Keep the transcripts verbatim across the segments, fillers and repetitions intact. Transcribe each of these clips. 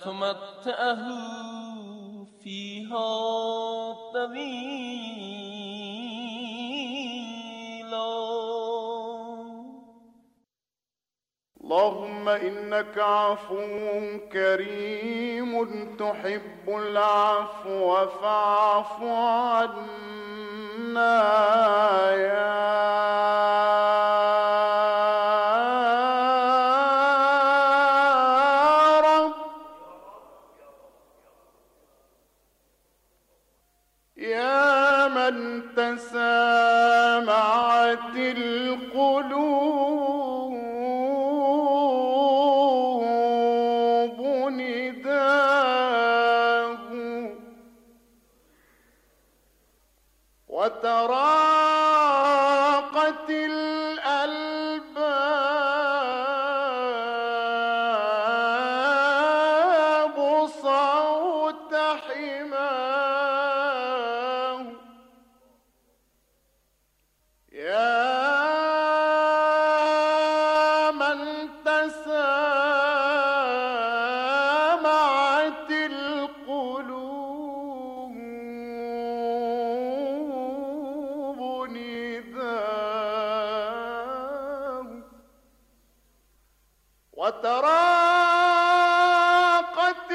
تمتعه فيها طويلا. اللهم إنك عفو كريم تحب العفو فاعف عنا يا رب. يا من تسامعت القلوب وتراقت الألباب صوت حماه. يا من تسامعت القلوب وتراقت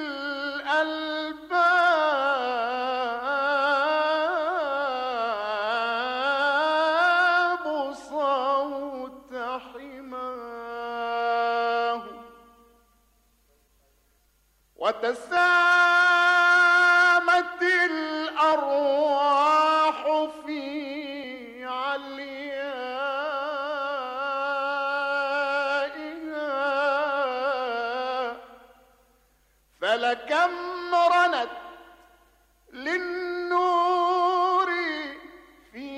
الألباب صوت حماه. وتسامت الأرواح في فلكم رنت للنور في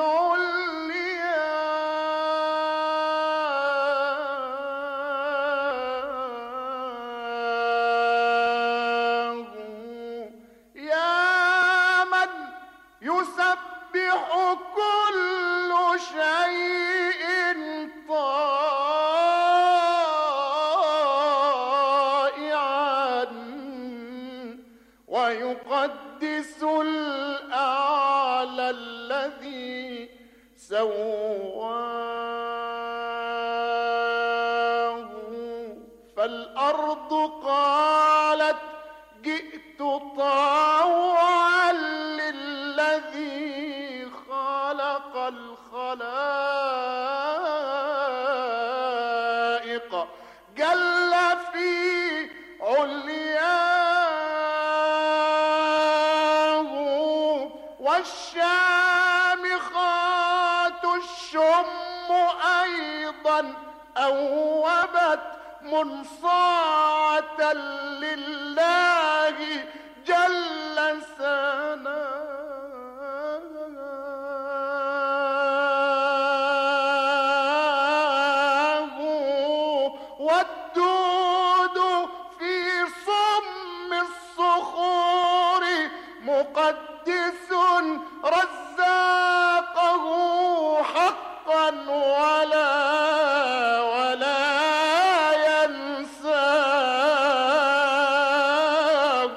علياه. يا من يسبح كل شيء ويقدس الأعلى الذي سواه. فالأرض قالت جئت طاوعا للذي خلق الخلائق جل في علياه. والشامخات الشم أيضا أوبت منصاعة لله جل ثناه. والدود في صم الصخور مقدس رزاقه حقا ولا ولا ينساه.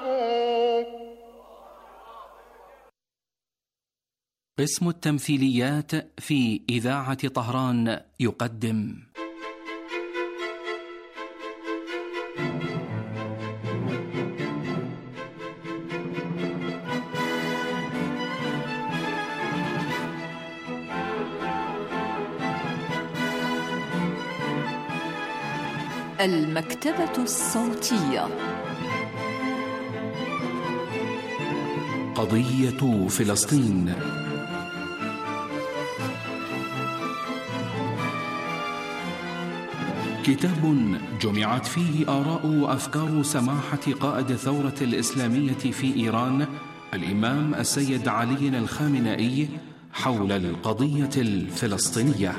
قسم التمثيليات في إذاعة طهران يقدم المكتبة الصوتية. قضية فلسطين. كتاب جمعت فيه آراء وأفكار سماحة قائد الثورة الإسلامية في إيران الإمام السيد علي الخامنئي حول القضية الفلسطينية.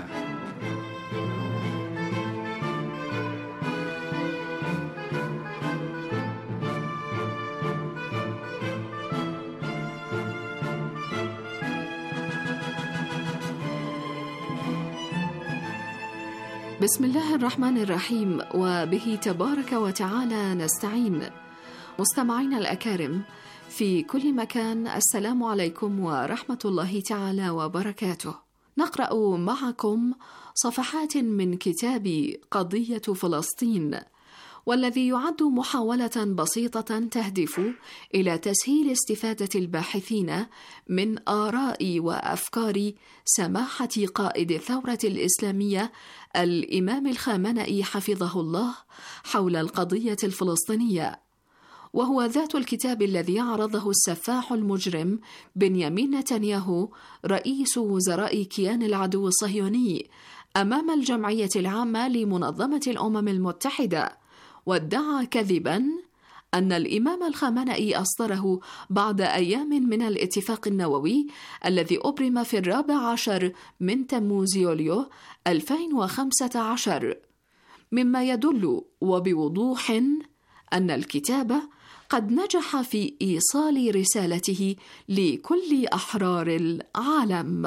بسم الله الرحمن الرحيم، وبه تبارك وتعالى نستعين. مستمعين الأكارم في كل مكان، السلام عليكم ورحمة الله تعالى وبركاته. نقرأ معكم صفحات من كتاب قضية فلسطين، والذي يعد محاولة بسيطة تهدف إلى تسهيل استفادة الباحثين من آراء وأفكار سماحة قائد الثورة الإسلامية الإمام الخامنئي حفظه الله حول القضية الفلسطينية، وهو ذات الكتاب الذي عرضه السفاح المجرم بنيامين نتنياهو رئيس وزراء كيان العدو الصهيوني أمام الجمعية العامة لمنظمة الأمم المتحدة، وادعى كذباً أن الإمام الخامنئي أصدره بعد أيام من الاتفاق النووي الذي أبرم في الرابع عشر من تموز يوليو ألفين وخمسة عشر، مما يدل وبوضوح أن الكتاب قد نجح في إيصال رسالته لكل أحرار العالم.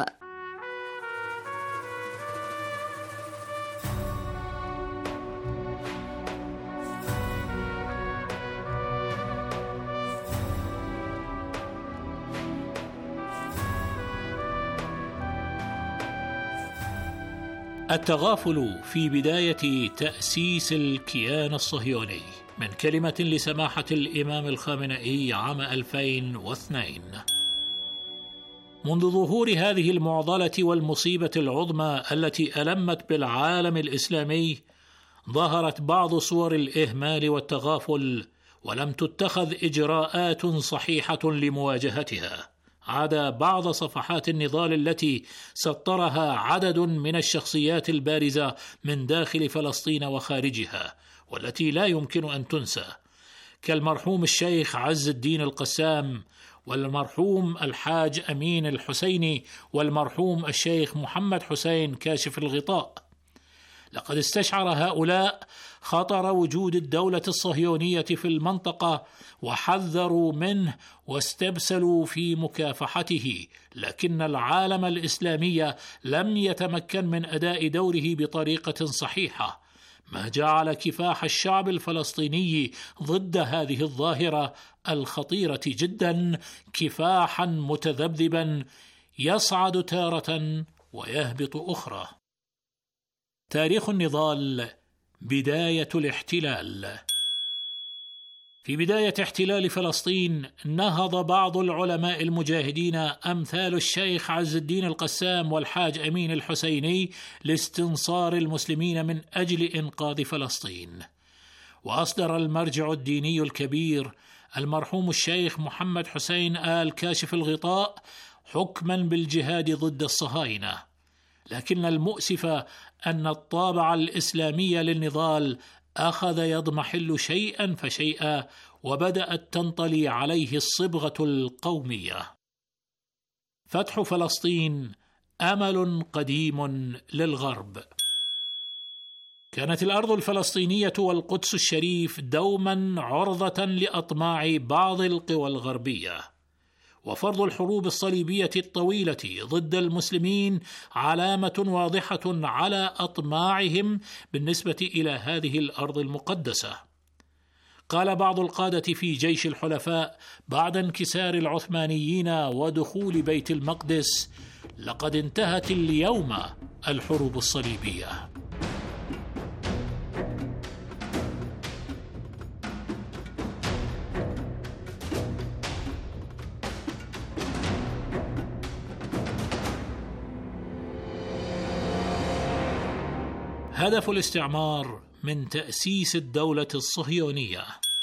التغافل في بداية تأسيس الكيان الصهيوني، من كلمة لسماحة الإمام الخامنئي عام ألفين واثنين. منذ ظهور هذه المعضلة والمصيبة العظمى التي ألمت بالعالم الإسلامي، ظهرت بعض صور الإهمال والتغافل، ولم تتخذ إجراءات صحيحة لمواجهتها، عدا بعض صفحات النضال التي سطرها عدد من الشخصيات البارزة من داخل فلسطين وخارجها، والتي لا يمكن أن تنسى، كالمرحوم الشيخ عز الدين القسام، والمرحوم الحاج أمين الحسيني، والمرحوم الشيخ محمد حسين كاشف الغطاء. لقد استشعر هؤلاء خطر وجود الدولة الصهيونية في المنطقة، وحذروا منه واستبسلوا في مكافحته، لكن العالم الإسلامي لم يتمكن من أداء دوره بطريقة صحيحة، ما جعل كفاح الشعب الفلسطيني ضد هذه الظاهرة الخطيرة جدا كفاحا متذبذبا يصعد تارة ويهبط أخرى. تاريخ النضال، بداية الاحتلال. في بداية احتلال فلسطين، نهض بعض العلماء المجاهدين أمثال الشيخ عز الدين القسام والحاج أمين الحسيني لاستنصار المسلمين من أجل إنقاذ فلسطين، وأصدر المرجع الديني الكبير المرحوم الشيخ محمد حسين آل كاشف الغطاء حكما بالجهاد ضد الصهاينة. لكن المؤسف أن الطابع الإسلامي للنضال أخذ يضمحل شيئا فشيئا، وبدأت تنطلي عليه الصبغة القومية. فتح فلسطين أمل قديم للغرب. كانت الأرض الفلسطينية والقدس الشريف دوما عرضة لأطماع بعض القوى الغربية، وفرض الحروب الصليبية الطويلة ضد المسلمين علامة واضحة على أطماعهم بالنسبة إلى هذه الأرض المقدسة. قال بعض القادة في جيش الحلفاء بعد انكسار العثمانيين ودخول بيت المقدس: لقد انتهت اليوم الحروب الصليبية. هدف الاستعمار من تأسيس الدولة الصهيونية.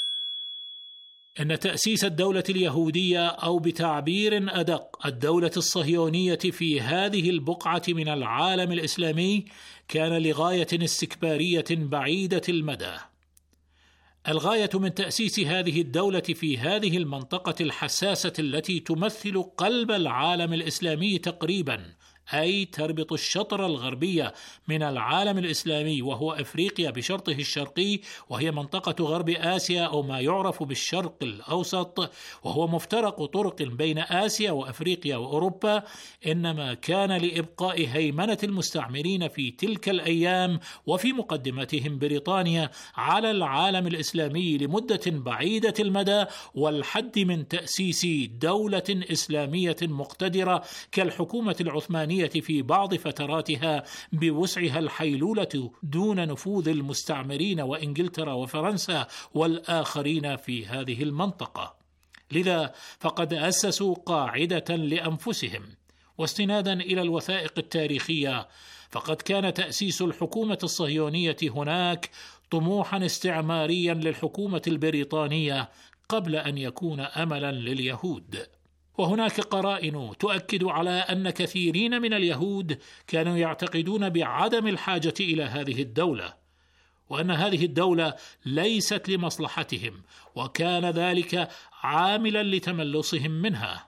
إن تأسيس الدولة اليهودية، أو بتعبير أدق الدولة الصهيونية، في هذه البقعة من العالم الإسلامي كان لغاية استكبارية بعيدة المدى. الغاية من تأسيس هذه الدولة في هذه المنطقة الحساسة التي تمثل قلب العالم الإسلامي تقريبا، أي تربط الشطر الغربي من العالم الإسلامي وهو أفريقيا بشرطه الشرقي، وهي منطقة غرب آسيا أو ما يعرف بالشرق الأوسط، وهو مفترق طرق بين آسيا وأفريقيا وأوروبا، إنما كان لإبقاء هيمنة المستعمرين في تلك الأيام وفي مقدمتهم بريطانيا على العالم الإسلامي لمدة بعيدة المدى، والحد من تأسيس دولة إسلامية مقتدرة كالحكومة العثمانية في بعض فتراتها بوسعها الحيلولة دون نفوذ المستعمرين وإنجلترا وفرنسا والآخرين في هذه المنطقة. لذا فقد أسسوا قاعدة لأنفسهم. واستنادا إلى الوثائق التاريخية، فقد كان تأسيس الحكومة الصهيونية هناك طموحا استعماريا للحكومة البريطانية قبل أن يكون أملا لليهود. وهناك قرائن تؤكد على أن كثيرين من اليهود كانوا يعتقدون بعدم الحاجة إلى هذه الدولة، وأن هذه الدولة ليست لمصلحتهم، وكان ذلك عاملا لتملصهم منها.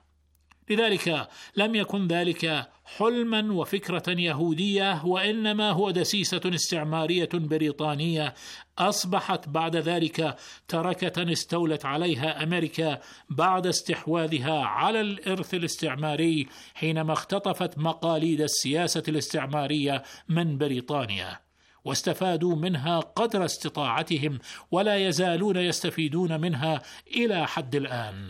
لذلك لم يكن ذلك حلما وفكرة يهودية، وإنما هو دسيسة استعمارية بريطانية أصبحت بعد ذلك تركة استولت عليها أمريكا بعد استحواذها على الإرث الاستعماري حينما اختطفت مقاليد السياسة الاستعمارية من بريطانيا، واستفادوا منها قدر استطاعتهم ولا يزالون يستفيدون منها إلى حد الآن.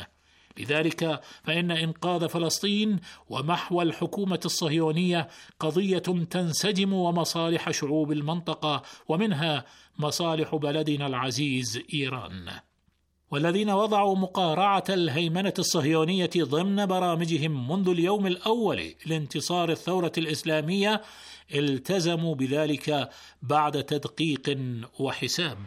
لذلك فإن إنقاذ فلسطين ومحو الحكومة الصهيونية قضية تنسجم ومصالح شعوب المنطقة، ومنها مصالح بلدنا العزيز إيران. والذين وضعوا مقارعة الهيمنة الصهيونية ضمن برامجهم منذ اليوم الأول لانتصار الثورة الإسلامية التزموا بذلك بعد تدقيق وحساب.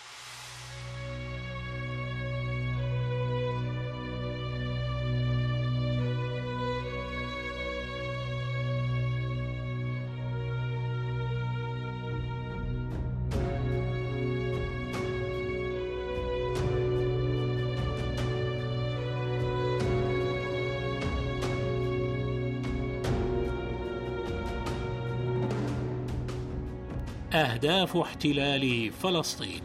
أهداف احتلال فلسطين.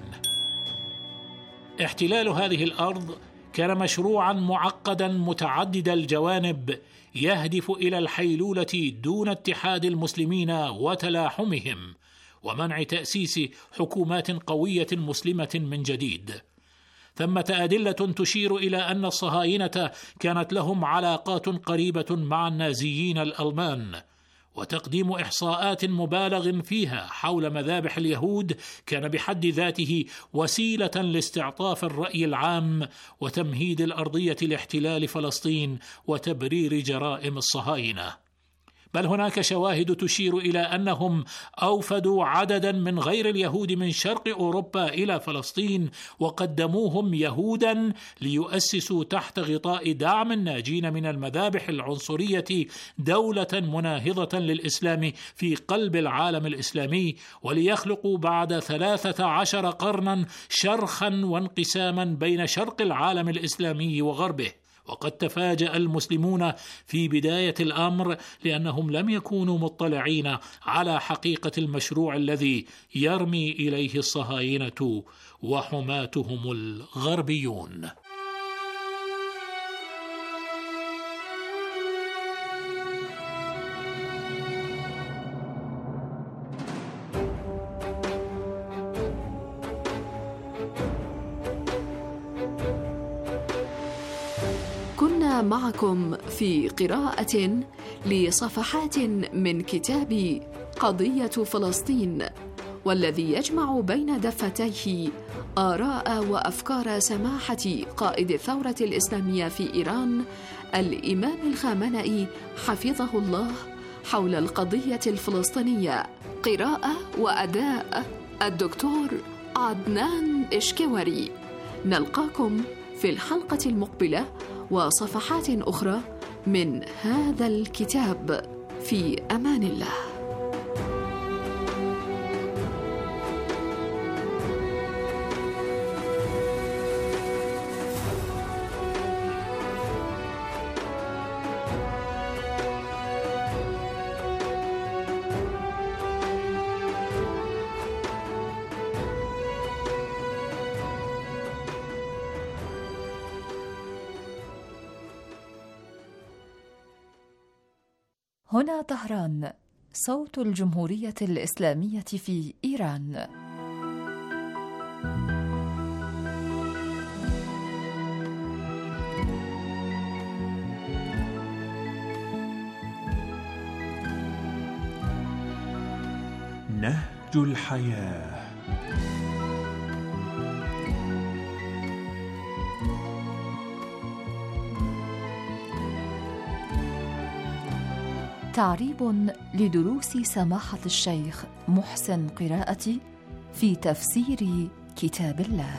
احتلال هذه الأرض كان مشروعا معقدا متعدد الجوانب يهدف إلى الحيلولة دون اتحاد المسلمين وتلاحمهم ومنع تأسيس حكومات قوية مسلمة من جديد. ثمة أدلة تشير إلى أن الصهاينة كانت لهم علاقات قريبة مع النازيين الألمان، وتقديم إحصاءات مبالغ فيها حول مذابح اليهود كان بحد ذاته وسيلة لاستعطاف الرأي العام وتمهيد الأرضية لاحتلال فلسطين وتبرير جرائم الصهاينة. بل هناك شواهد تشير إلى أنهم أوفدوا عددا من غير اليهود من شرق أوروبا إلى فلسطين وقدموهم يهودا ليؤسسوا تحت غطاء دعم الناجين من المذابح العنصرية دولة مناهضة للإسلام في قلب العالم الإسلامي، وليخلقوا بعد ثلاثة عشر قرنا شرخا وانقساما بين شرق العالم الإسلامي وغربه. وقد تفاجأ المسلمون في بداية الأمر لأنهم لم يكونوا مطلعين على حقيقة المشروع الذي يرمي إليه الصهاينة وحماتهم الغربيون. معكم في قراءة لصفحات من كتاب قضية فلسطين، والذي يجمع بين دفتيه آراء وأفكار سماحة قائد الثورة الإسلامية في إيران الإمام الخامنئي حفظه الله حول القضية الفلسطينية. قراءة وأداء الدكتور عدنان إشكوري. نلقاكم في الحلقة المقبلة وصفحات أخرى من هذا الكتاب. في أمان الله. هنا طهران، صوت الجمهورية الإسلامية في إيران. نهج الحياة. تعريب لدروس سماحة الشيخ محسن قراءتي في تفسير كتاب الله.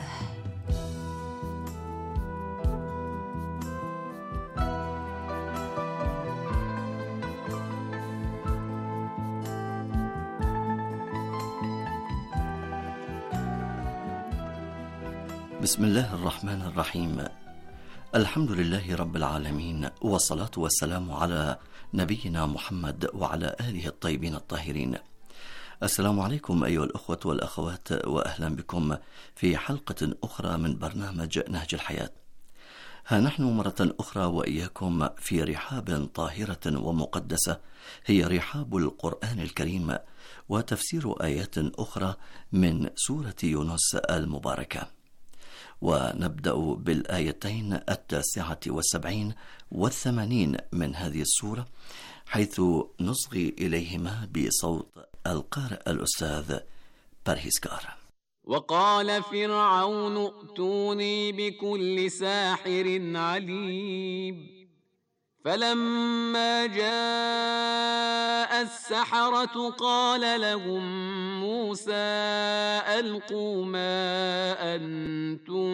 بسم الله الرحمن الرحيم. الحمد لله رب العالمين، والصلاة والسلام على نبينا محمد وعلى آله الطيبين الطاهرين. السلام عليكم أيها الأخوة والأخوات، وأهلا بكم في حلقة أخرى من برنامج نهج الحياة. ها نحن مرة أخرى وإياكم في رحاب طاهرة ومقدسة، هي رحاب القرآن الكريم وتفسير آيات أخرى من سورة يونس المباركة. ونبدأ بالآيتين التاسعة والسبعين والثمانين من هذه السورة، حيث نصغي إليهما بصوت القارئ الأستاذ بارهيسكار. وقال فرعون ائتوني بكل ساحر عليم فلما جاء السحرة قال لهم موسى ألقوا ما أنتم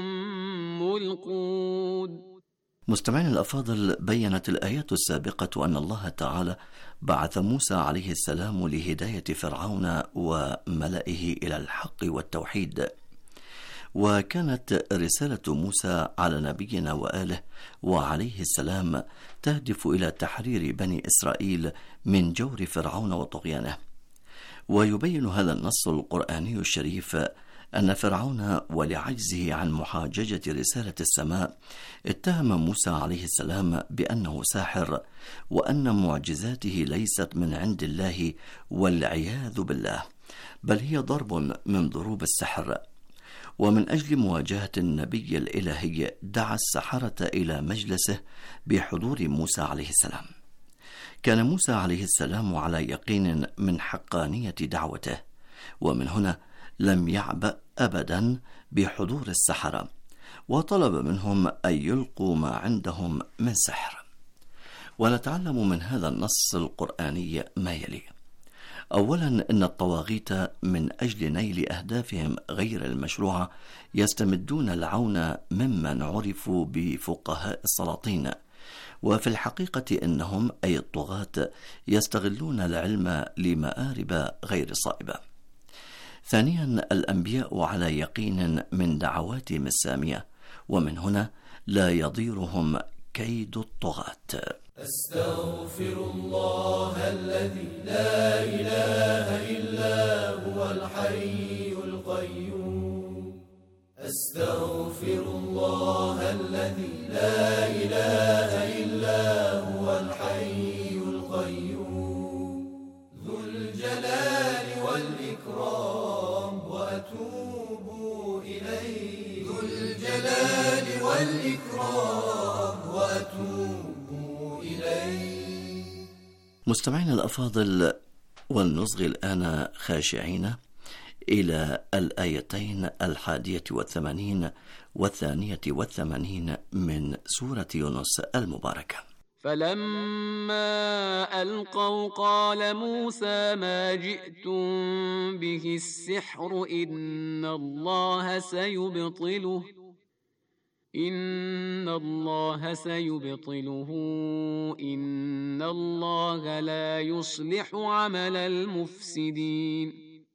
ملقون. مستمعين الأفاضل، بيّنت الآيات السابقة أن الله تعالى بعث موسى عليه السلام لهداية فرعون وملئه إلى الحق والتوحيد، وكانت رسالة موسى على نبينا وآله وعليه السلام تهدف إلى تحرير بني إسرائيل من جور فرعون وطغيانه. ويبين هذا النص القرآني الشريف أن فرعون ولعجزه عن محاججة رسالة السماء اتهم موسى عليه السلام بأنه ساحر، وأن معجزاته ليست من عند الله والعياذ بالله، بل هي ضرب من ضروب السحر. ومن أجل مواجهة النبي الإلهي دعا السحرة إلى مجلسه بحضور موسى عليه السلام. كان موسى عليه السلام على يقين من حقانية دعوته، ومن هنا لم يعبأ أبدا بحضور السحرة، وطلب منهم أن يلقوا ما عندهم من سحر. ونتعلم من هذا النص القرآني ما يلي: أولا، أن الطواغيت من أجل نيل أهدافهم غير المشروعة يستمدون العون ممن عرفوا بفقهاء السلاطين، وفي الحقيقة إنهم أي الطغاة يستغلون العلم لمآرب غير صائبة. ثانيا، الأنبياء على يقين من دعواتهم السامية، ومن هنا لا يضيرهم كيد الطغاة. أستغفر الله الذي لا إله إلا هو الحي القيوم. أستغفر الله الذي لا إله إلا هو الحي القيوم ذو الجلال والإكرام وأتوب إليه. ذو الجلال والإكرام وأتوب. مستمعين الأفاضل، ولنصغي الآن خاشعين إلى الآيتين الحادية والثمانين والثانية والثمانين من سورة يونس المباركة. فلما ألقوا قال موسى ما جئتم به السحر إن الله سيبطله إن الله سيبطله إن الله لا يصلح عمل المفسدين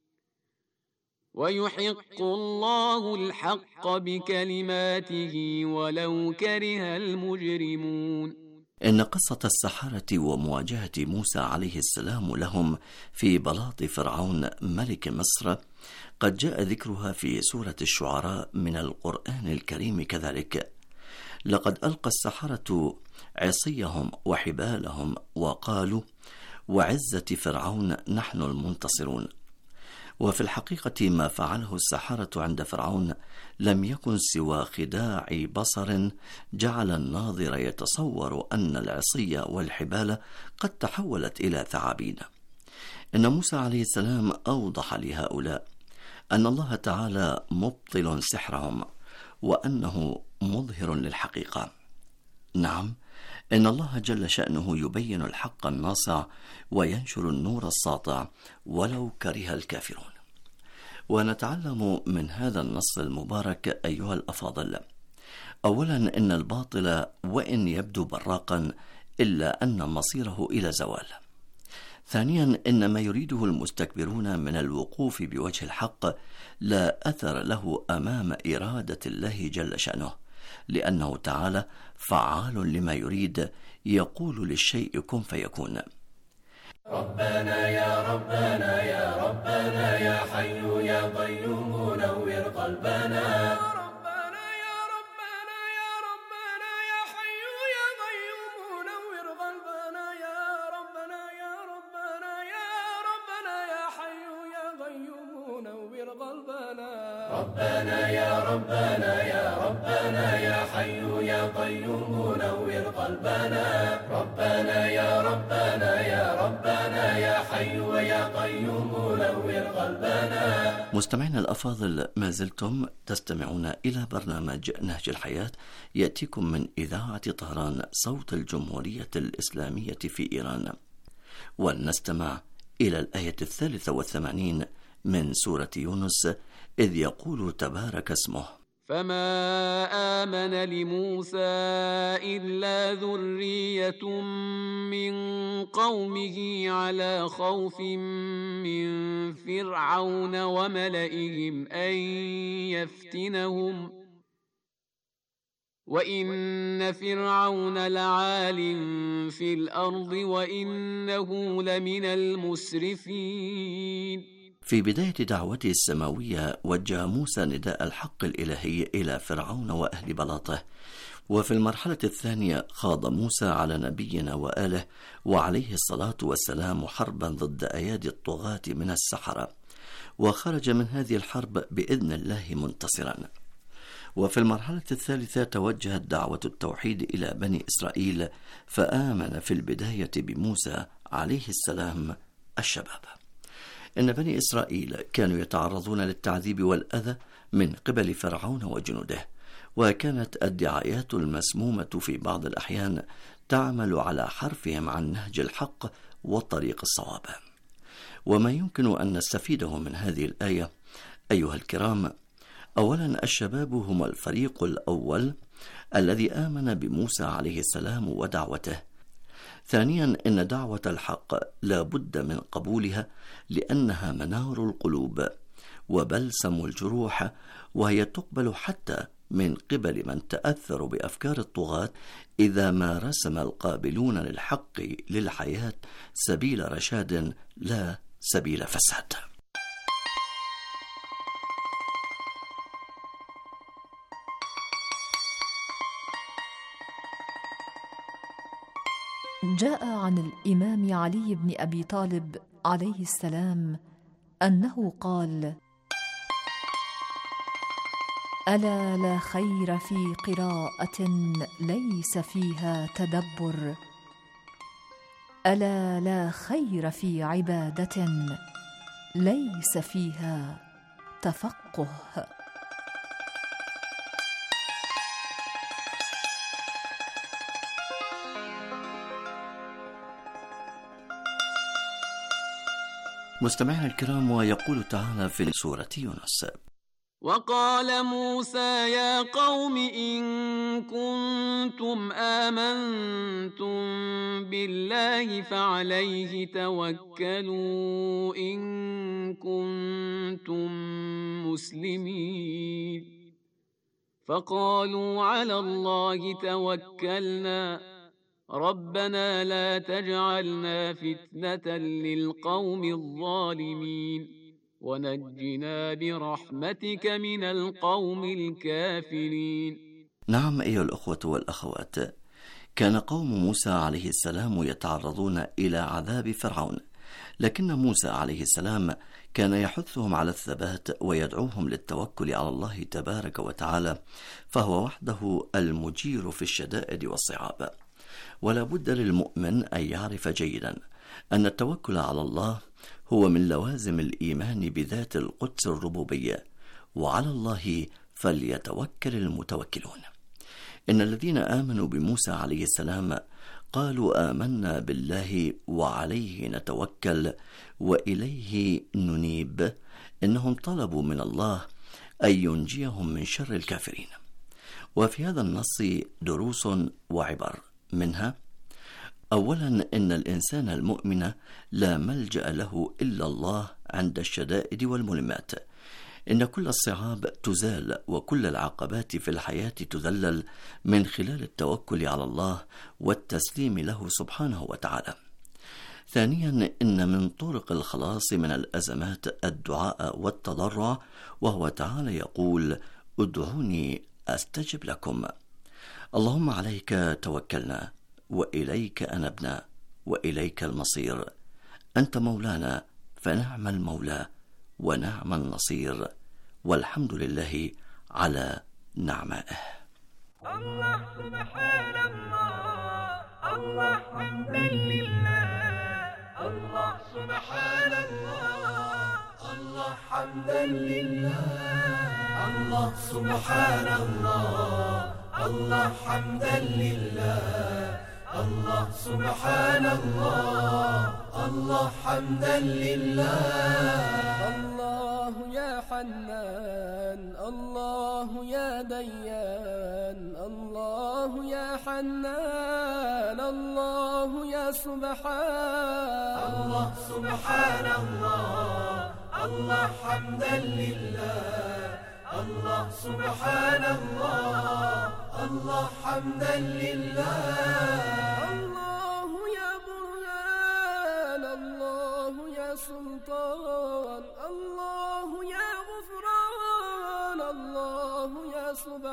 ويحق الله الحق بكلماته ولو كره المجرمون. إن قصة السحرة ومواجهة موسى عليه السلام لهم في بلاط فرعون ملك مصر قد جاء ذكرها في سورة الشعراء من القرآن الكريم كذلك. لقد ألقى السحرة عصيهم وحبالهم وقالوا وعزة فرعون نحن المنتصرون. وفي الحقيقة ما فعله السحرة عند فرعون لم يكن سوى خداع بصر جعل الناظر يتصور أن العصي والحبال قد تحولت إلى ثعابين. إن موسى عليه السلام أوضح لهؤلاء أن الله تعالى مبطل سحرهم وأنه مظهر للحقيقة. نعم، إن الله جل شأنه يبين الحق الناصع وينشر النور الساطع ولو كره الكافرون. ونتعلم من هذا النص المبارك أيها الأفاضل: أولا، إن الباطل وإن يبدو براقا إلا أن مصيره إلى زوال. ثانيا، إن ما يريده المستكبرون من الوقوف بوجه الحق لا أثر له أمام إرادة الله جل شأنه، لأنه تعالى فعال لما يريد، يقول للشيء كن فيكون. ربنا يا ربنا يا ربنا يا حي يا قيوم نور قلبنا. ربنا يا ربنا يا ربنا يا حي يا قيوم نور قلبنا. يا ربنا يا ربنا يا ربنا يا حي يا قيوم نور قلبنا. ربنا يا ربنا يا ربنا يا حي يا قيوم نور قلبنا. ربنا يا ربنا يا ربنا يا حي يا قيوم نور قلبنا. مستمعينا الأفاضل، ما زلتم تستمعون إلى برنامج نهج الحياة يأتيكم من إذاعة طهران صوت الجمهورية الإسلامية في إيران، ولنستمع إلى الآية الثالثة والثمانين من سورة يونس، إذ يقول تبارك اسمه: فما آمن لموسى إلا ذرية من قومه على خوف من فرعون وملئهم أن يفتنهم وإن فرعون لعال في الأرض وإنه لمن المسرفين. في بداية دعوته السماوية وجه موسى نداء الحق الإلهي إلى فرعون وأهل بلاطه، وفي المرحلة الثانية خاض موسى على نبينا وآله وعليه الصلاة والسلام حربا ضد أيادي الطغاة من السحرة، وخرج من هذه الحرب بإذن الله منتصرا. وفي المرحلة الثالثة توجهت دعوة التوحيد إلى بني إسرائيل، فآمن في البداية بموسى عليه السلام الشباب. إن بني إسرائيل كانوا يتعرضون للتعذيب والأذى من قبل فرعون وجنوده، وكانت الدعايات المسمومة في بعض الأحيان تعمل على حرفهم عن نهج الحق والطريق الصواب. وما يمكن أن نستفيده من هذه الآية أيها الكرام: أولا، الشباب هم الفريق الأول الذي آمن بموسى عليه السلام ودعوته. ثانيا، إن دعوة الحق لا بد من قبولها، لأنها منار القلوب وبلسم الجروح، وهي تقبل حتى من قبل من تأثر بأفكار الطغاة إذا ما رسم القابلون للحق للحياة سبيل رشاد لا سبيل فساد. جاء عن الإمام علي بن أبي طالب عليه السلام أنه قال: ألا لا خير في قراءة ليس فيها تدبر، ألا لا خير في عبادة ليس فيها تفقه. مستمعينا الكرام، ويقول تعالى في سورة يونس: وقال موسى يا قوم إن كنتم آمنتم بالله فعليه توكلوا إن كنتم مسلمين. فقالوا على الله توكلنا ربنا لا تجعلنا فتنة للقوم الظالمين ونجنا برحمتك من القوم الكافرين. نعم أيها الأخوة والأخوات، كان قوم موسى عليه السلام يتعرضون إلى عذاب فرعون، لكن موسى عليه السلام كان يحثهم على الثبات ويدعوهم للتوكل على الله تبارك وتعالى، فهو وحده المجير في الشدائد والصعاب. ولا بد للمؤمن أن يعرف جيدا أن التوكل على الله هو من لوازم الإيمان بذات القدس الربوبية، وعلى الله فليتوكل المتوكلون. إن الذين آمنوا بموسى عليه السلام قالوا آمنا بالله وعليه نتوكل وإليه ننيب، إنهم طلبوا من الله أن ينجيهم من شر الكافرين. وفي هذا النص دروس وعبر، منها: أولا، إن الإنسان المؤمن لا ملجأ له إلا الله عند الشدائد والملمات، إن كل الصعاب تزال وكل العقبات في الحياة تذلل من خلال التوكل على الله والتسليم له سبحانه وتعالى. ثانيا، إن من طرق الخلاص من الأزمات الدعاء والتضرع، وهو تعالى يقول: ادعوني أستجب لكم. اللهم عليك توكلنا وإليك أنبنا وإليك المصير، أنت مولانا فنعم المولى ونعم النصير، والحمد لله على نعمائه. الله سبحان الله، الله حمدا لله، الله سبحان الله، الله حمدا لله، الله سبحان الله، الله حمدا لله، الله سبحان الله، الله حمدا لله. الله يا حنان، الله يا ديان، الله يا حنان، الله يا سبحان، الله سبحان الله، الله حمدا لله، الله سبحان الله، الله حمدا لله. الله يا برهان، الله يا سلطان، الله يا غفران، الله يا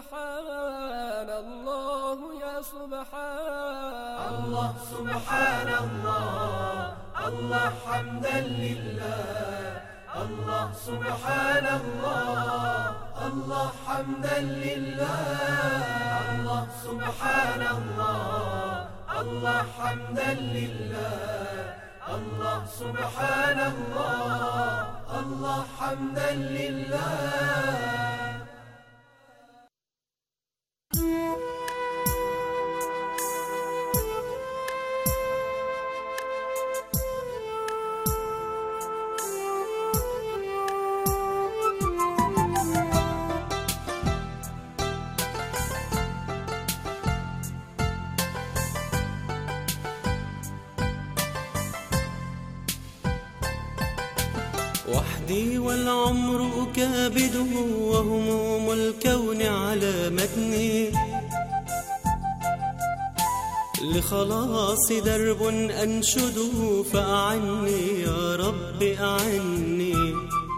سبحان، الله يا سبحان، الله سبحان الله، الله حمدا لله، الله سبحان الله، الله حمدا لله. الله سبحان الله، الله حمدا لله، الله سبحان الله، الله حمدا لله. وحدي والعمر أكابده وهموم الكون على متني، لخلاص درب أنشده فأعني يا رب أعني.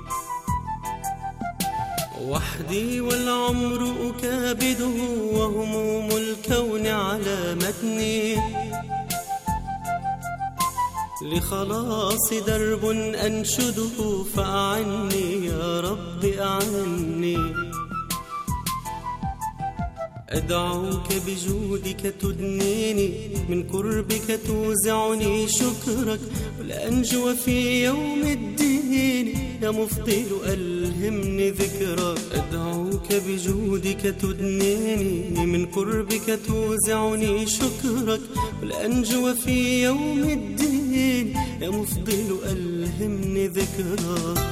وحدي والعمر أكابده وهموم الكون على متني، لخلاص درب أنشده فأعني يا رب أعني. أدعوك بجودك تدنيني، من قربك توزعني شكرك، ولأنجو في يوم الدين يا مفضل ألهمني ذكرك. أدعوك بجودك تدنيني، من قربك توزعني شكرك، ولأنجو في يوم الدين يا مفضل ألهمني ذكرك.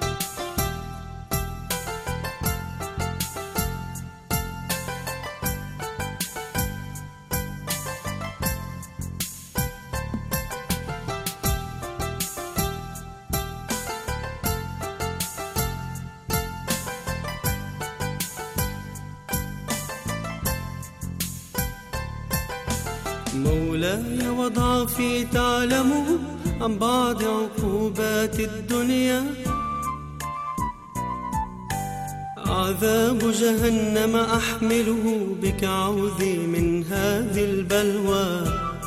مولاي وضعفي تعلم عن بعض عقوبات الدنيا، عذاب جهنم أحمله بك عوذي من هذه البلوى.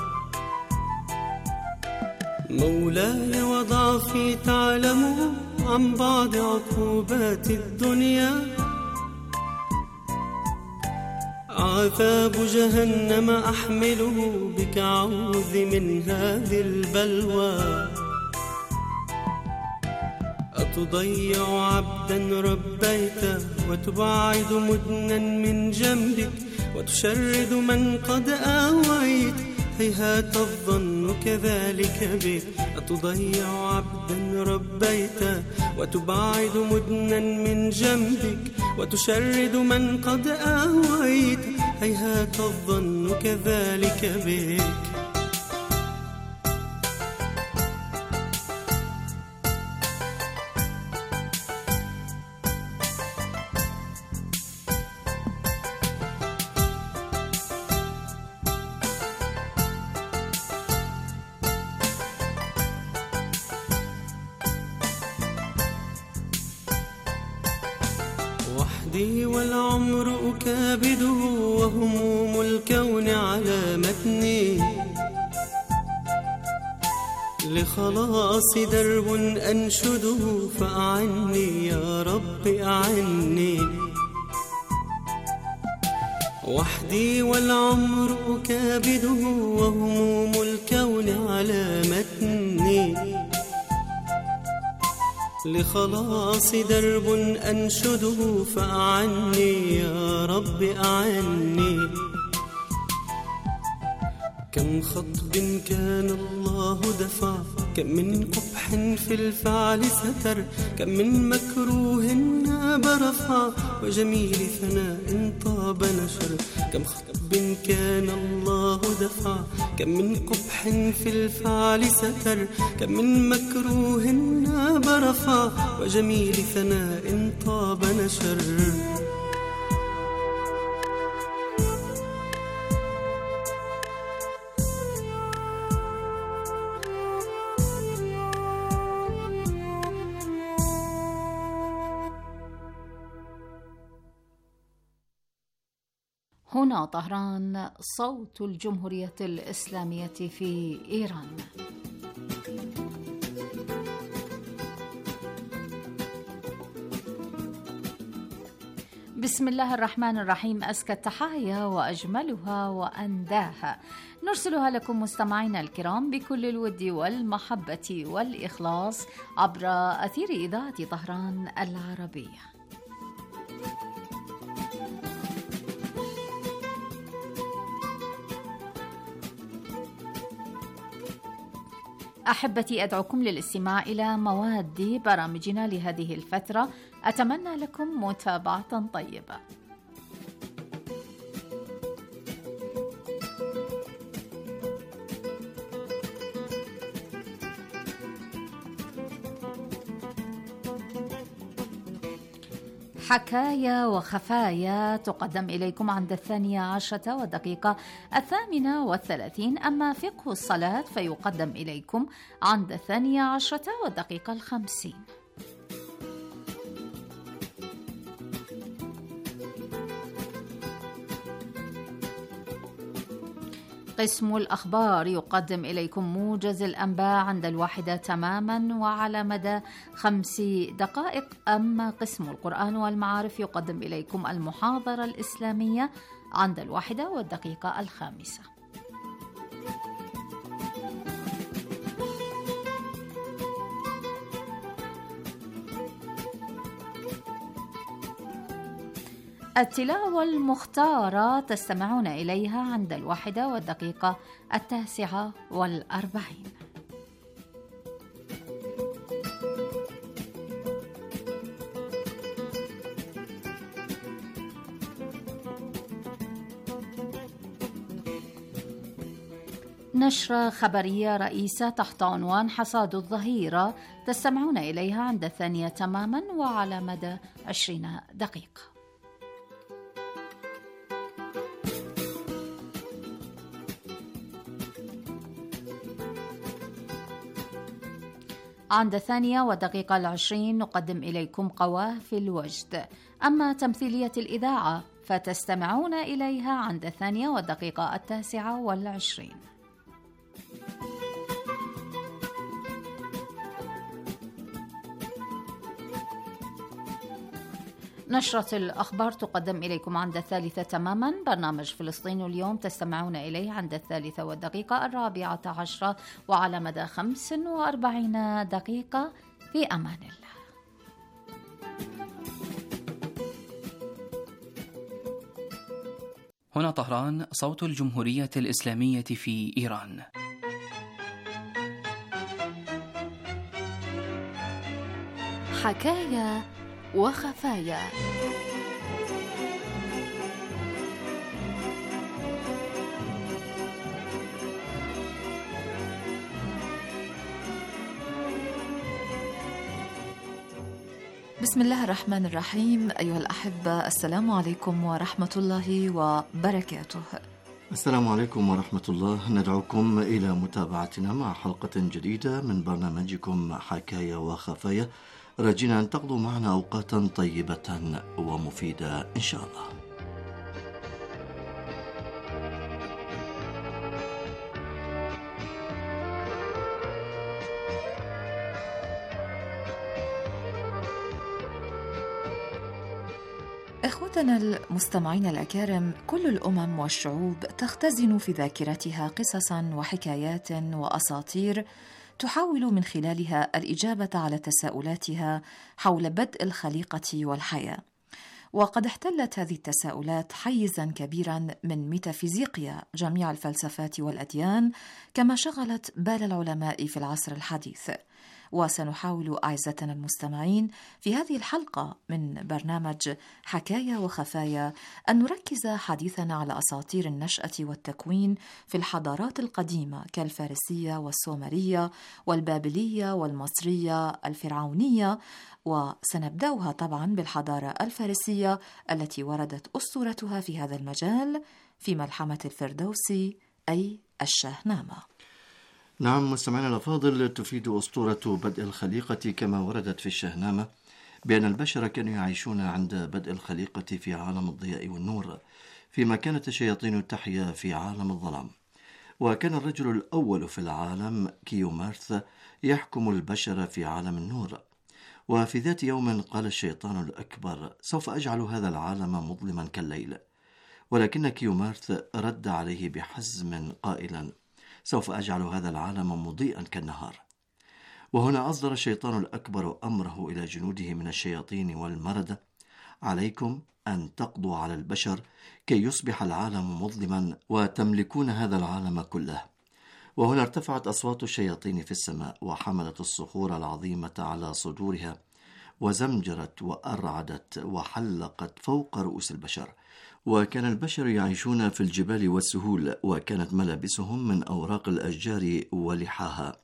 مولاي وضعفي تعلم عن بعض عقوبات الدنيا، عذاب جهنم أحمله بك عوذي من هذه البلوى. أتضيع عبدا ربيته وتبعد مدنا من جنبك وتشرد من قد آويت، هيهات الظن كذلك بك. أتضيع عبدا ربيته وتبعد مدنا من جنبك وتشرد من قد آويت، هيهات الظن كذلك بك. وحدي والعمر أكابده وهموم الكون على متني، لخلاص درب أنشده فأعني يا رب أعني. وحدي والعمر أكابده وهموم الكون على متني، لخلاص درب أنشده فأعني يا رب أعني. كم خطب كان الله دفع، كم من قبح في الفعل ستر، كم من مكروه ناب رفع وجميل ثناء طاب نشر. كم خطب كان الله دفع، كم من قبح في الفعل ستر، كم من مكروه ناب رفع وجميل ثناء طاب نشر. هنا طهران، صوت الجمهورية الإسلامية في إيران. بسم الله الرحمن الرحيم. أزكى التحايا وأجملها وأنداها نرسلها لكم مستمعينا الكرام بكل الود والمحبة والإخلاص عبر أثير إذاعة طهران العربية. أحبتي، أدعوكم للاستماع إلى مواد برامجنا لهذه الفترة. أتمنى لكم متابعة طيبة. حكايا وخفايا تقدم إليكم عند الثانية عشرة والدقيقة الثامنة والثلاثين، أما فقه الصلاة فيقدم إليكم عند الثانية عشرة والدقيقة الخمسين. قسم الأخبار يقدم إليكم موجز الأنباء عند الواحدة تماما وعلى مدى خمس دقائق، أما قسم القرآن والمعارف يقدم إليكم المحاضرة الإسلامية عند الواحدة والدقيقة الخامسة. التلاوة المختارة تستمعون إليها عند الواحدة والدقيقة التاسعة والأربعين. نشرة خبرية رئيسة تحت عنوان حصاد الظهيرة تستمعون إليها عند الثانية تماما وعلى مدى عشرين دقيقة. عند الثانية والدقيقة العشرين نقدم إليكم قوافي الوجد. أما تمثيلية الإذاعة فتستمعون إليها عند الثانية والدقيقة التاسعة والعشرين. نشرة الأخبار تقدم إليكم عند الثالثة تماما. برنامج فلسطين اليوم تستمعون إليه عند الثالثة والدقيقة الرابعة عشرة وعلى مدى خمس وأربعين دقيقة. في أمان الله. هنا طهران، صوت الجمهورية الإسلامية في إيران. حكايا وخفايا. بسم الله الرحمن الرحيم. أيها الأحبة، السلام عليكم ورحمة الله وبركاته. السلام عليكم ورحمة الله. ندعوكم إلى متابعتنا مع حلقة جديدة من برنامجكم حكايا وخفايا، راجين أن تقضوا معنا أوقاتا طيبة ومفيدة إن شاء الله. إخوتنا المستمعين الأكارم، كل الأمم والشعوب تختزن في ذاكرتها قصصا وحكايات وأساطير تحاول من خلالها الإجابة على تساؤلاتها حول بدء الخليقة والحياة. وقد احتلت هذه التساؤلات حيزا كبيرا من ميتافيزيقيا جميع الفلسفات والأديان، كما شغلت بال العلماء في العصر الحديث. وسنحاول أعزتنا المستمعين في هذه الحلقة من برنامج حكايا وخفايا أن نركز حديثنا على أساطير النشأة والتكوين في الحضارات القديمة كالفارسية والسومرية والبابلية والمصرية الفرعونية، وسنبدأها طبعا بالحضارة الفارسية التي وردت أسطورتها في هذا المجال في ملحمة الفردوسي، أي الشاهنامة. نعم مستمعينا الأفاضل، تفيد أسطورة بدء الخليقة كما وردت في الشاهنامة بأن البشر كانوا يعيشون عند بدء الخليقة في عالم الضياء والنور، فيما كانت الشياطين تحيا في عالم الظلام. وكان الرجل الأول في العالم كيومارث يحكم البشر في عالم النور. وفي ذات يوم قال الشيطان الأكبر: سوف أجعل هذا العالم مظلما كالليل. ولكن كيومارث رد عليه بحزم قائلا: سوف أجعل هذا العالم مضيئا كالنهار. وهنا أصدر الشيطان الأكبر أمره إلى جنوده من الشياطين والمردة: عليكم أن تقضوا على البشر كي يصبح العالم مظلما وتملكون هذا العالم كله. وهنا ارتفعت أصوات الشياطين في السماء، وحملت الصخور العظيمة على صدورها، وزمجرت وأرعدت وحلقت فوق رؤوس البشر. وكان البشر يعيشون في الجبال والسهول، وكانت ملابسهم من أوراق الأشجار ولحاها.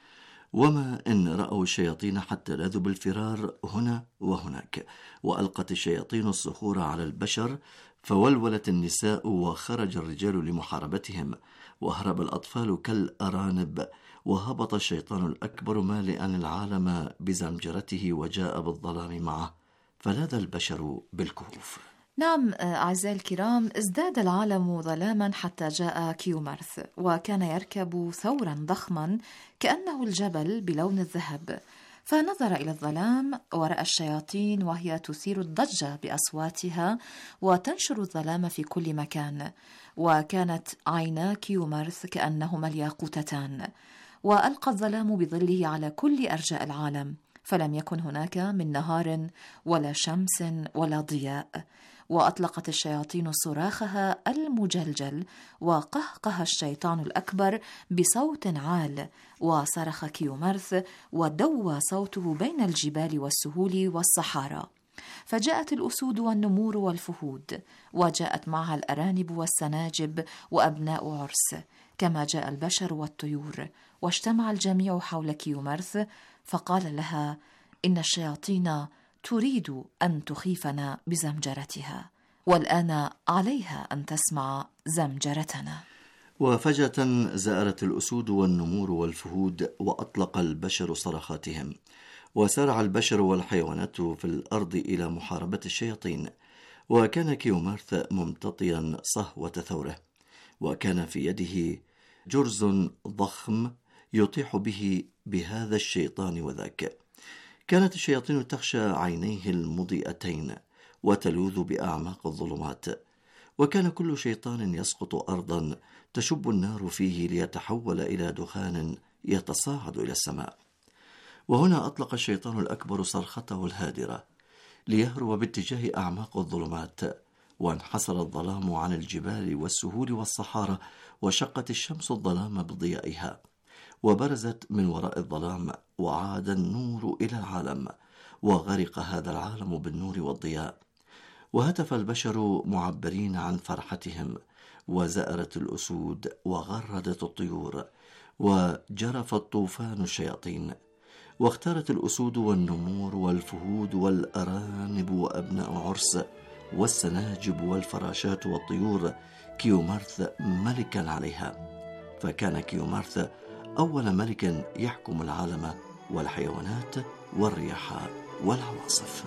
وما إن رأوا الشياطين حتى لاذوا بالفرار هنا وهناك، وألقت الشياطين الصخور على البشر، فولولت النساء وخرج الرجال لمحاربتهم، وهرب الأطفال كالأرانب. وهبط الشيطان الأكبر مالئا العالم بزمجرته، وجاء بالظلام معه، فلاذ البشر بالكهوف. نعم أعزائي الكرام، ازداد العالم ظلاما حتى جاء كيومارث، وكان يركب ثورا ضخما كأنه الجبل بلون الذهب، فنظر إلى الظلام ورأى الشياطين وهي تثير الضجة بأصواتها وتنشر الظلام في كل مكان. وكانت عينا كيومارث كأنهما الياقوتتان، وألقى الظلام بظله على كل أرجاء العالم، فلم يكن هناك من نهار ولا شمس ولا ضياء. وأطلقت الشياطين صراخها المجلجل، وقهقه الشيطان الأكبر بصوت عال، وصرخ كيومارث ودوى صوته بين الجبال والسهول والصحارى. فجاءت الأسود والنمور والفهود، وجاءت معها الأرانب والسناجب وأبناء عرس، كما جاء البشر والطيور، واجتمع الجميع حول كيومارث، فقال لها: إن الشياطين تريد أن تخيفنا بزمجرتها، والآن عليها أن تسمع زمجرتنا. وفجأة زأرت الأسود والنمور والفهود، وأطلق البشر صرخاتهم، وسارع البشر والحيوانات في الأرض إلى محاربة الشياطين. وكان كيومارث ممتطيا صهوة ثوره، وكان في يده جرز ضخم يطيح به بهذا الشيطان وذاك. كانت الشياطين تخشى عينيه المضيئتين وتلوذ بأعماق الظلمات، وكان كل شيطان يسقط أرضا تشب النار فيه ليتحول إلى دخان يتصاعد إلى السماء. وهنا أطلق الشيطان الأكبر صرخته الهادرة ليهرب باتجاه أعماق الظلمات، وانحسر الظلام عن الجبال والسهول والصحارى، وشقت الشمس الظلام بضيائها، وبرزت من وراء الظلام، وعاد النور إلى العالم، وغرق هذا العالم بالنور والضياء. وهتف البشر معبرين عن فرحتهم، وزأرت الأسود وغردت الطيور، وجرف الطوفان الشياطين، واختارت الأسود والنمور والفهود والأرانب وأبناء عرس والسناجب والفراشات والطيور كيومارث ملكا عليها. فكان كيومارث أول ملك يحكم العالم والحيوانات والرياح والعواصف.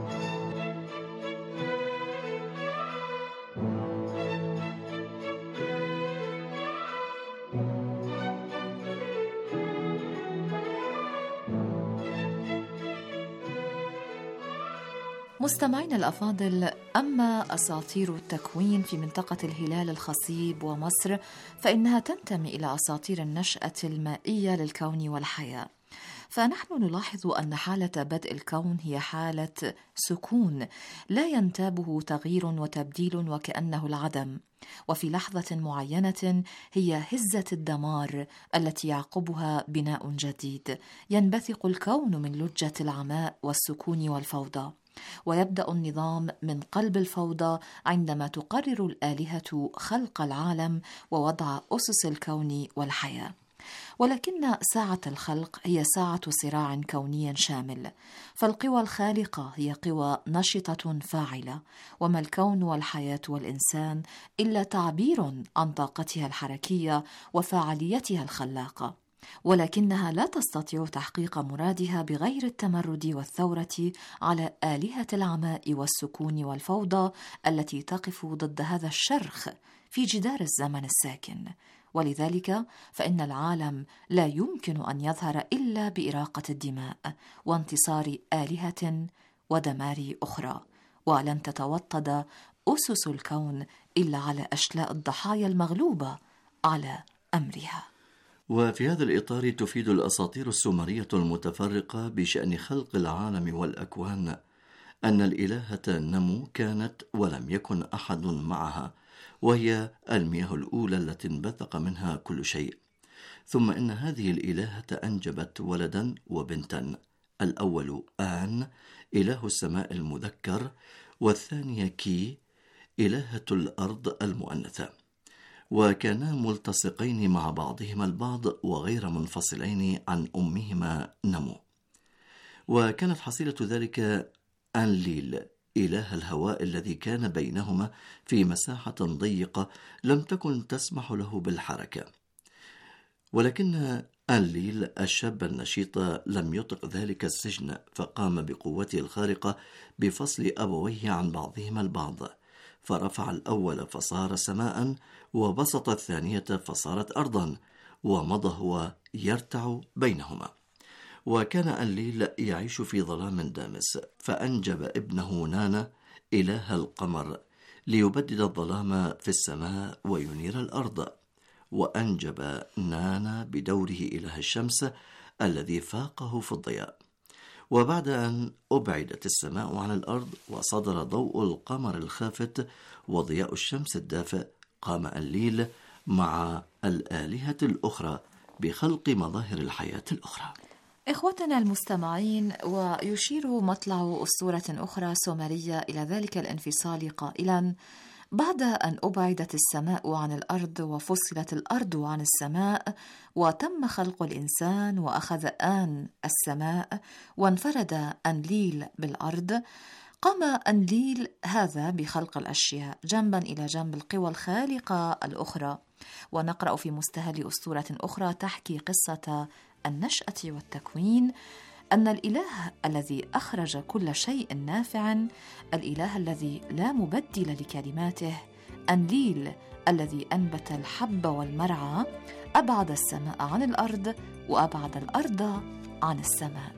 مستمعين الأفاضل، أما أساطير التكوين في منطقة الهلال الخصيب ومصر فإنها تنتمي إلى أساطير النشأة المائية للكون والحياة. فنحن نلاحظ أن حالة بدء الكون هي حالة سكون لا ينتابه تغيير وتبديل وكأنه العدم، وفي لحظة معينة هي هزة الدمار التي يعقبها بناء جديد. ينبثق الكون من لجة العماء والسكون والفوضى، ويبدأ النظام من قلب الفوضى عندما تقرر الآلهة خلق العالم ووضع أسس الكون والحياة. ولكن ساعة الخلق هي ساعة صراع كوني شامل، فالقوى الخالقة هي قوى نشطة فاعلة، وما الكون والحياة والإنسان إلا تعبير عن طاقتها الحركية وفاعليتها الخلاقة، ولكنها لا تستطيع تحقيق مرادها بغير التمرد والثورة على آلهة العماء والسكون والفوضى التي تقف ضد هذا الشرخ في جدار الزمن الساكن. ولذلك فإن العالم لا يمكن أن يظهر إلا بإراقة الدماء وانتصار آلهة ودمار أخرى، ولن تتوطد أسس الكون إلا على أشلاء الضحايا المغلوبة على أمرها. وفي هذا الإطار تفيد الأساطير السومرية المتفرقة بشأن خلق العالم والأكوان أن الإلهة نمو كانت ولم يكن أحد معها، وهي المياه الأولى التي انبثق منها كل شيء. ثم إن هذه الإلهة أنجبت ولدا وبنتا، الأول آن إله السماء المذكر، والثانية كي إلهة الأرض المؤنثة، وكانا ملتصقين مع بعضهما البعض وغير منفصلين عن أمهما نمو. وكانت حصيلة ذلك أنليل إله الهواء الذي كان بينهما في مساحة ضيقة لم تكن تسمح له بالحركة. ولكن أنليل الشاب النشيط لم يطق ذلك السجن، فقام بقوته الخارقة بفصل أبويه عن بعضهما البعض، فرفع الأول فصار سماء، وبسط الثانية فصارت أرضا، ومضى هو يرتع بينهما. وكان أنليل يعيش في ظلام دامس، فأنجب ابنه نانا إله القمر ليبدد الظلام في السماء وينير الأرض، وأنجب نانا بدوره إله الشمس الذي فاقه في الضياء. وبعد أن أبعدت السماء عن الأرض وصدر ضوء القمر الخافت وضياء الشمس الدافئ، قام أنليل مع الآلهة الأخرى بخلق مظاهر الحياة الأخرى. إخوتنا المستمعين، ويشير مطلع أسطورة أخرى سومرية إلى ذلك الانفصال قائلا: بعد أن أبعدت السماء عن الأرض وفصلت الأرض عن السماء وتم خلق الإنسان وأخذ آن السماء وانفرد أنليل بالأرض، قام أنليل هذا بخلق الأشياء جنبا إلى جنب القوى الخالقة الأخرى، ونقرأ في مستهل أسطورة أخرى تحكي قصة النشأة والتكوين أن الإله الذي أخرج كل شيء نافع، الإله الذي لا مبدل لكلماته، أنليل الذي أنبت الحب والمرعى، أبعد السماء عن الأرض وأبعد الأرض عن السماء.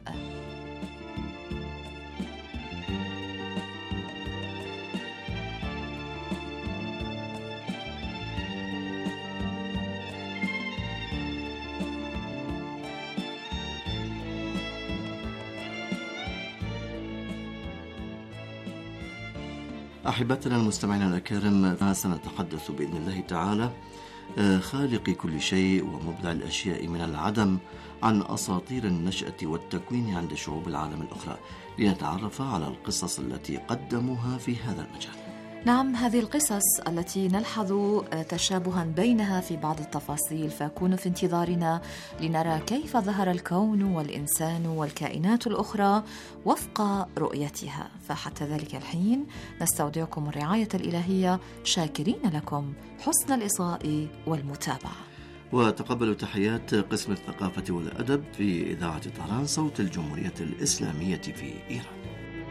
أحبتنا المستمعين الأكارم، سنتحدث بإذن الله تعالى خالق كل شيء ومبدع الأشياء من العدم عن أساطير النشأة والتكوين عند شعوب العالم الأخرى، لنتعرف على القصص التي قدموها في هذا المجال. نعم، هذه القصص التي نلحظ تشابها بينها في بعض التفاصيل، فكونوا في انتظارنا لنرى كيف ظهر الكون والإنسان والكائنات الأخرى وفق رؤيتها. فحتى ذلك الحين نستودعكم الرعاية الإلهية، شاكرين لكم حسن الإصغاء والمتابعة. وتقبلوا تحيات قسم الثقافة والأدب في إذاعة طهران، صوت الجمهورية الإسلامية في إيران.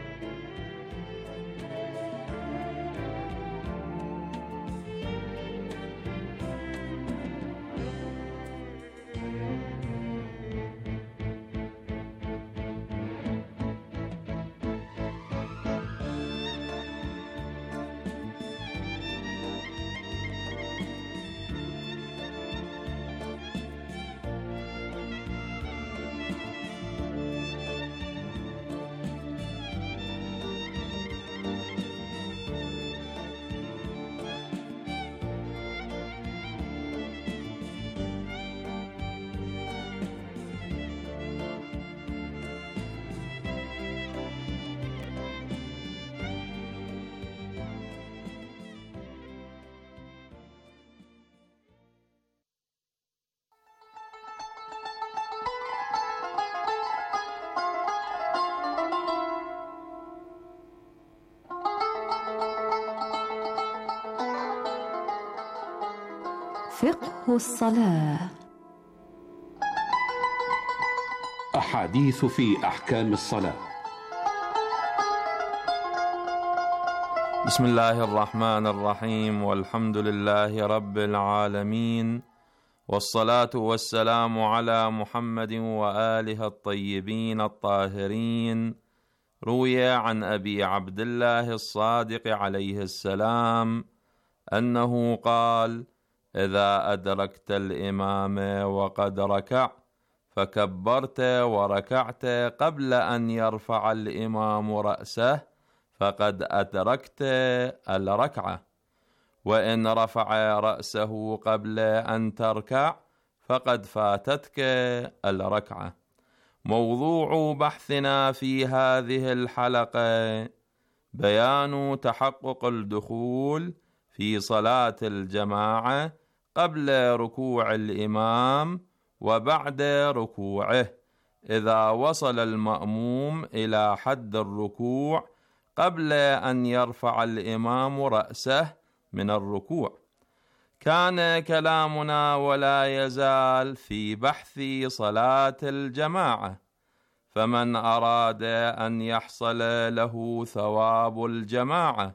فقه الصلاة. أحاديث في أحكام الصلاة. بسم الله الرحمن الرحيم، والحمد لله رب العالمين، والصلاة والسلام على محمد وآله الطيبين الطاهرين. روي عن أبي عبد الله الصادق عليه السلام أنه قال: إذا أدركت الإمام وقد ركع فكبرت وركعت قبل أن يرفع الإمام رأسه فقد أدركت الركعة، وإن رفع رأسه قبل أن تركع فقد فاتتك الركعة. موضوع بحثنا في هذه الحلقة بيان تحقق الدخول في صلاة الجماعة قبل ركوع الإمام وبعد ركوعه، إذا وصل المأموم إلى حد الركوع قبل أن يرفع الإمام رأسه من الركوع. كان كلامنا ولا يزال في بحث صلاة الجماعة، فمن أراد أن يحصل له ثواب الجماعة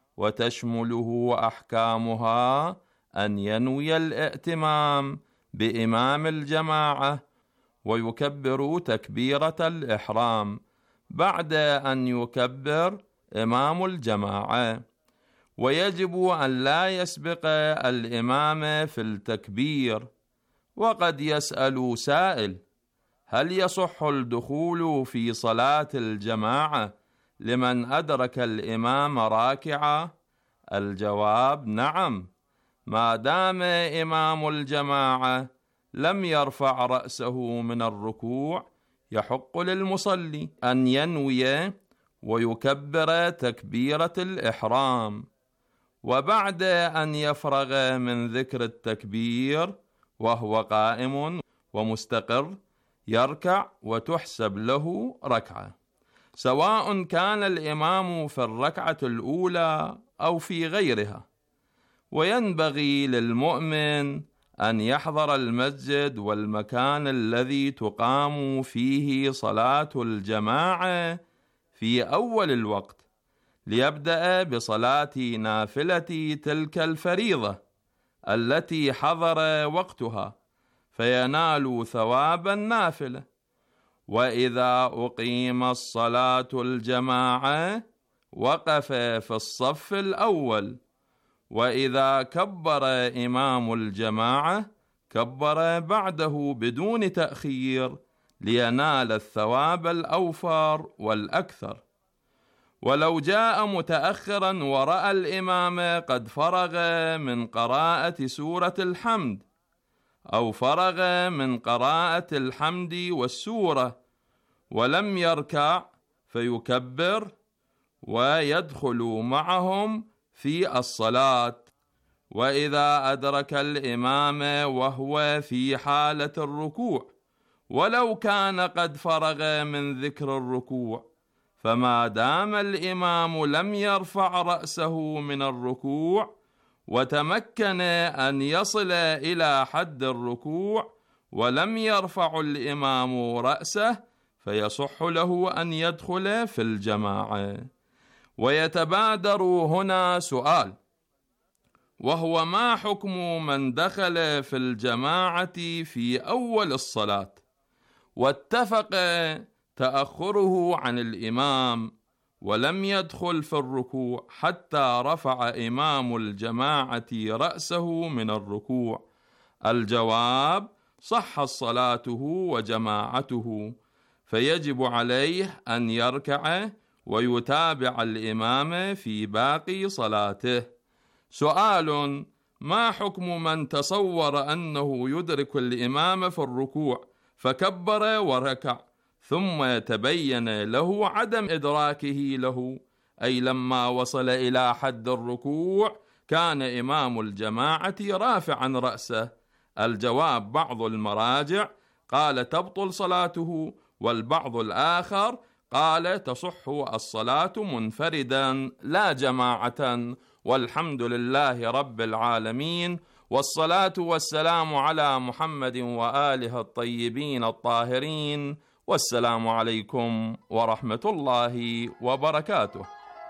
وتشمله أحكامها أن ينوي الائتمام بإمام الجماعة ويكبر تكبيرة الإحرام بعد أن يكبر إمام الجماعة، ويجب أن لا يسبق الإمام في التكبير. وقد يسأل سائل: هل يصح الدخول في صلاة الجماعة لمن أدرك الإمام راكعا؟ الجواب: نعم، ما دام إمام الجماعة لم يرفع رأسه من الركوع يحق للمصلي أن ينوي ويكبر تكبيرة الإحرام، وبعد أن يفرغ من ذكر التكبير وهو قائم ومستقر يركع وتحسب له ركعة، سواء كان الإمام في الركعة الأولى أو في غيرها. وينبغي للمؤمن أن يحضر المسجد والمكان الذي تقام فيه صلاة الجماعة في أول الوقت، ليبدأ بصلاة نافلة تلك الفريضة التي حضر وقتها فينال ثواب النافلة. وإذا أقيم الصلاة الجماعة وقف في الصف الأول، وإذا كبر إمام الجماعة كبر بعده بدون تأخير لينال الثواب الأوفر والأكثر. ولو جاء متأخرا ورأى الإمام قد فرغ من قراءة سورة الحمد أو فرغ من قراءة الحمد والسورة ولم يركع، فيكبر ويدخل معهم في الصلاة. وإذا أدرك الإمام وهو في حالة الركوع ولو كان قد فرغ من ذكر الركوع، فما دام الإمام لم يرفع رأسه من الركوع وتمكن أن يصل إلى حد الركوع ولم يرفع الإمام رأسه، فيصح له أن يدخل في الجماعة. ويتبادر هنا سؤال، وهو ما حكم من دخل في الجماعة في أول الصلاة واتفق تأخره عن الإمام ولم يدخل في الركوع حتى رفع إمام الجماعة رأسه من الركوع؟ الجواب: صحت صلاته وجماعته، فيجب عليه أن يركع ويتابع الإمام في باقي صلاته. سؤال: ما حكم من تصور أنه يدرك الإمام في الركوع فكبر وركع ثم تبين له عدم إدراكه له، أي لما وصل إلى حد الركوع كان إمام الجماعة رافعا رأسه؟ الجواب: بعض المراجع قال تبطل صلاته، والبعض الآخر قال تصح الصلاة منفردا لا جماعة. والحمد لله رب العالمين، والصلاة والسلام على محمد وآله الطيبين الطاهرين، والسلام عليكم ورحمة الله وبركاته.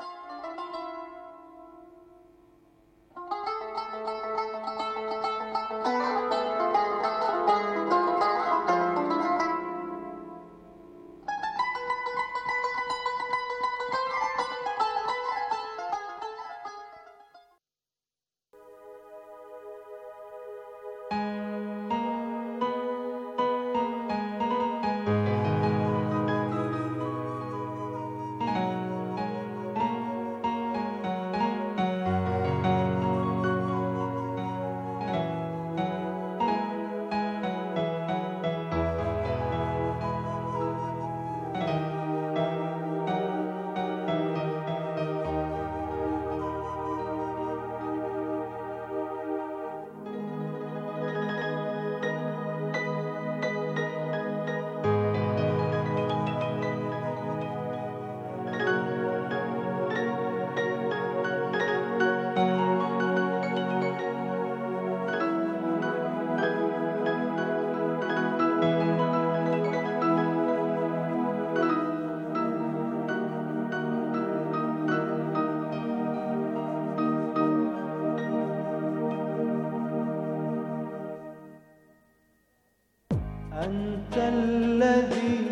أنت الذي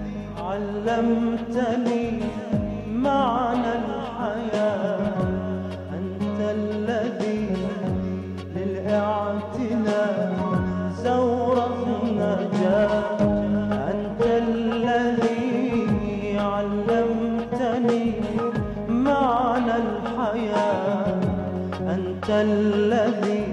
علمتني معنى الحياة، أنت الذي للاعتناء زور النجاة، أنت الذي علمتني معنى الحياة، أنت الذي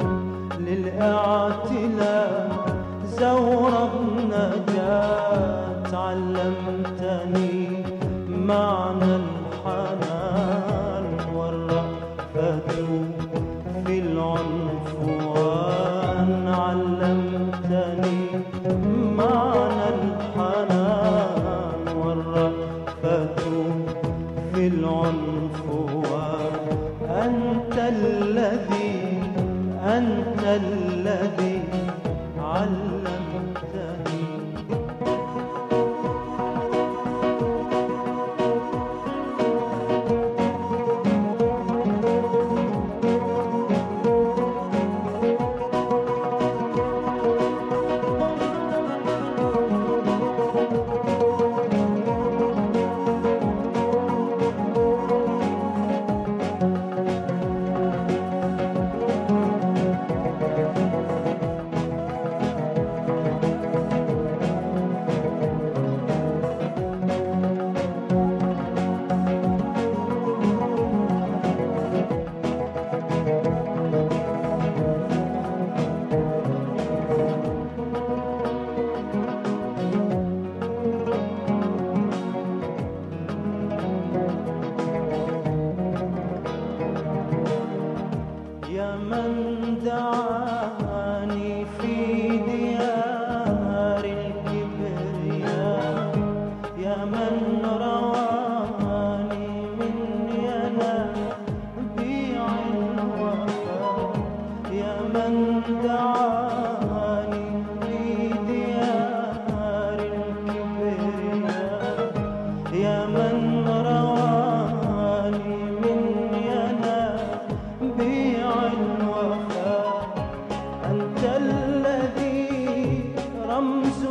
للاعتناء زور النجاة، علمتني معنى الحنان والرأفة في العنفوان، علمتني معنى الحنان والرأفة في العنفوان، أنت الذي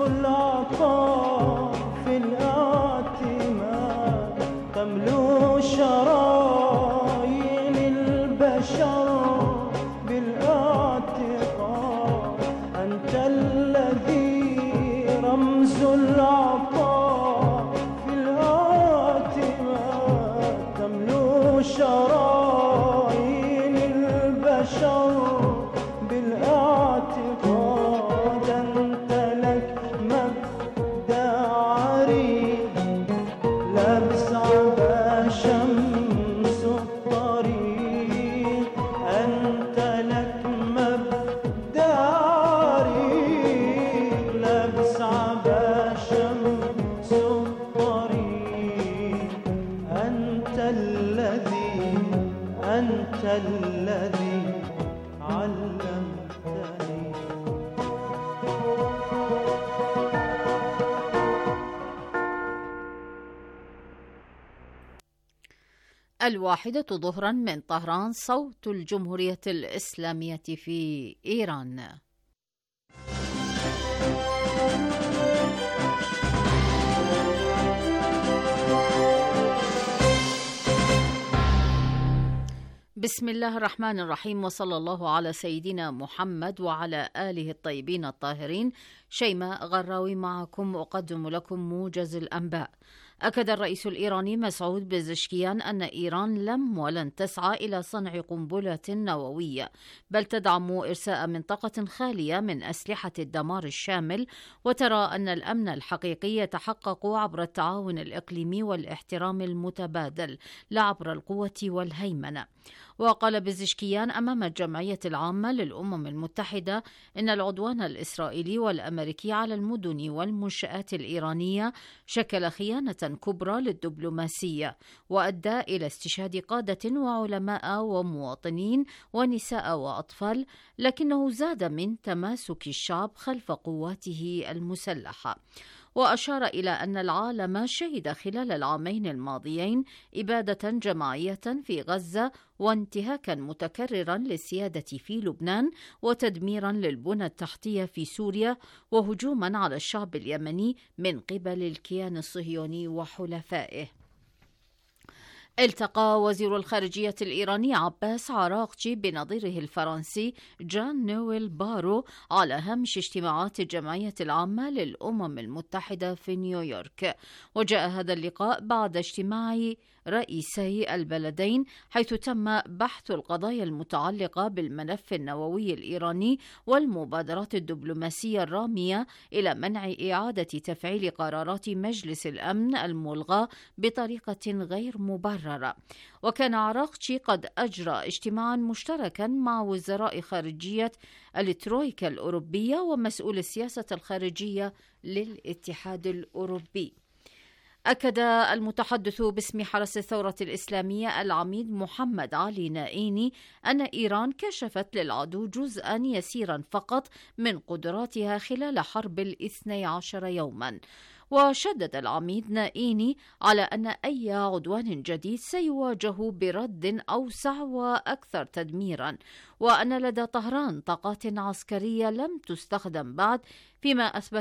العطاء في الاعتماد تملو شرايين البشر بالاعتقاد أنت الذي رمز العطاء في الاعتماد تملو شرايين البشر بالاعتقاد أنت لك مبدأ عريض لابس عبا شمس الطريق أنت لك مبدأ عريض لابس عبا شمس الطريق أنت الذي أنت الذي علمتني. الواحدة ظهرا من طهران، صوت الجمهورية الإسلامية في إيران. بسم الله الرحمن الرحيم، وصلى الله على سيدنا محمد وعلى آله الطيبين الطاهرين. شيماء غراوي معكم، أقدم لكم موجز الأنباء. أكد الرئيس الإيراني مسعود بزشكيان أن إيران لم ولن تسعى إلى صنع قنبلة نووية، بل تدعم إرساء منطقة خالية من أسلحة الدمار الشامل، وترى أن الأمن الحقيقي يتحقق عبر التعاون الإقليمي والاحترام المتبادل لا عبر القوة والهيمنة. وقال بزشكيان أمام الجمعية العامة للأمم المتحدة إن العدوان الإسرائيلي والأمريكي على المدن والمنشآت الإيرانية شكل خيانة كبرى للدبلوماسية، وأدى إلى استشهاد قادة وعلماء ومواطنين ونساء وأطفال، لكنه زاد من تماسك الشعب خلف قواته المسلحة. وأشار إلى أن العالم شهد خلال العامين الماضيين إبادة جماعية في غزة وانتهاكا متكررا للسيادة في لبنان وتدميرا للبنى التحتية في سوريا وهجوما على الشعب اليمني من قبل الكيان الصهيوني وحلفائه. التقى وزير الخارجية الإيراني عباس عراقجي بنظيره الفرنسي جان نويل بارو على هامش اجتماعات الجمعية العامة للأمم المتحدة في نيويورك. وجاء هذا اللقاء بعد اجتماع رئيسي البلدين، حيث تم بحث القضايا المتعلقة بالملف النووي الإيراني والمبادرات الدبلوماسية الرامية إلى منع إعادة تفعيل قرارات مجلس الأمن الملغاة بطريقة غير مبررة. وكان عراقجي قد أجرى اجتماعا مشتركا مع وزراء خارجية الترويكا الأوروبية ومسؤول السياسة الخارجية للاتحاد الأوروبي. أكد المتحدث باسم حرس الثورة الإسلامية العميد محمد علي نائيني أن إيران كشفت للعدو جزءا يسيرا فقط من قدراتها خلال حرب الاثني عشر يوما. وشدد العميد نائيني على أن أي عدوان جديد سيواجه برد أوسع وأكثر تدميرا، وأن لدى طهران طاقات عسكرية لم تستخدم بعد، فيما أثبت